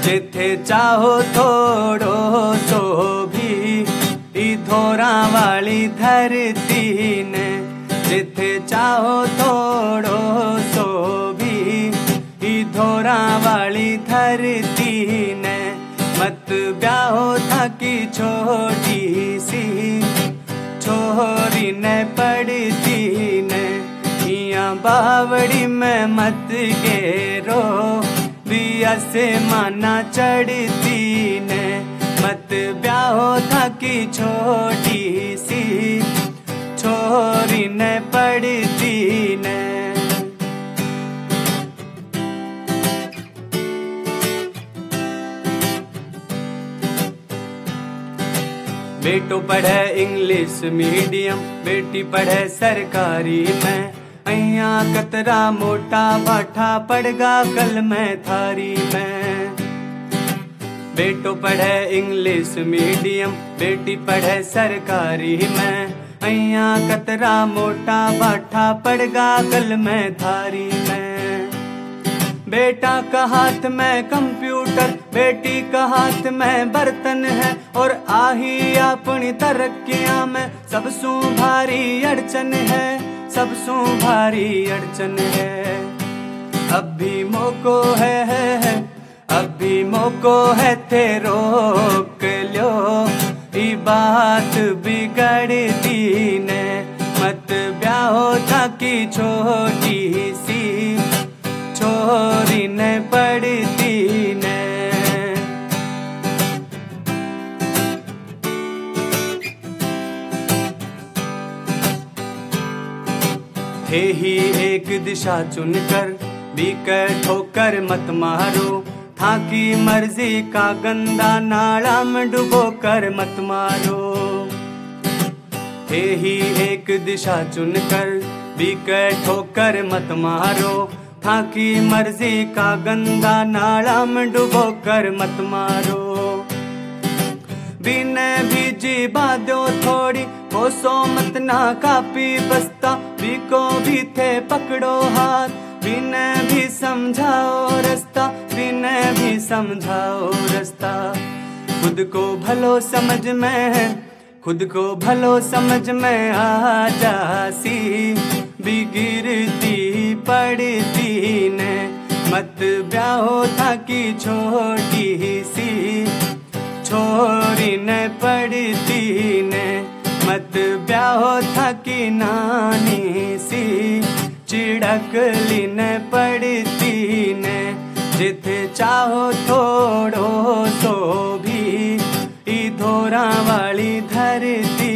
जिथे चाहो थोड़ो सो भी ई धोरा वाली धरती ने, जिथे चाहो थोड़ो सो भी ई धोरा वाली धरती ने। मत ब्याहो थकी छोटी सी छोरी ने पड़ती ने, इया बावड़ी में मत गेरो दिया से माना चढ़ती ने। मत ब्याहो थकी छोटी सी छोरी ने पड़ती ने। बेटो पढ़े इंग्लिश मीडियम, बेटी पढ़े सरकारी में, अइया कतरा मोटा बाठा पड़गा कल में थारी में। बेटो पढ़े इंग्लिश मीडियम, बेटी पढ़े सरकारी में, अइया कतरा मोटा बाठा पड़गा कल में थारी में। बेटा का हाथ में कंप्यूटर, बेटी का हाथ में बर्तन है, और आही अपनी तरक्कियां में सबसू भारी अड़चन है, सबसू भारी अड़चन है। अब भी मौको है, अब भी मौको है थे रोक लो, ई बात बिगड़ती ने। मत ब्याहो थकी छोटी सी छोरी ने पड़ती ने। थे ही एक दिशा चुनकर बीकर ठोकर मत मारो, था की मर्जी का गंदा नाला में डुबो कर मत मारो। थे ही एक दिशा चुनकर बीकर ठोकर मत मारो, था की मर्जी का गंदा नाला में डुबो कर मत मारो। बिने बीजी बादो थोड़ी कोसो मत ना कापी बस्ता, बीको भी थे पकड़ो हाथ, बिने भी समझाओ रास्ता, बिने भी समझाओ रास्ता। खुद को भलो समझ में, खुद को भलो समझ में आ जासी, बिगिरती पड़ती ने। मत ब्याहो थकी छोटी सी छोरी ने पड़ती ने। मत ब्याहो थकी नानी सी चिड़कली ने पड़ती ने। जिथे चाहो थोड़ो सो भी ई धोरा वाली धरती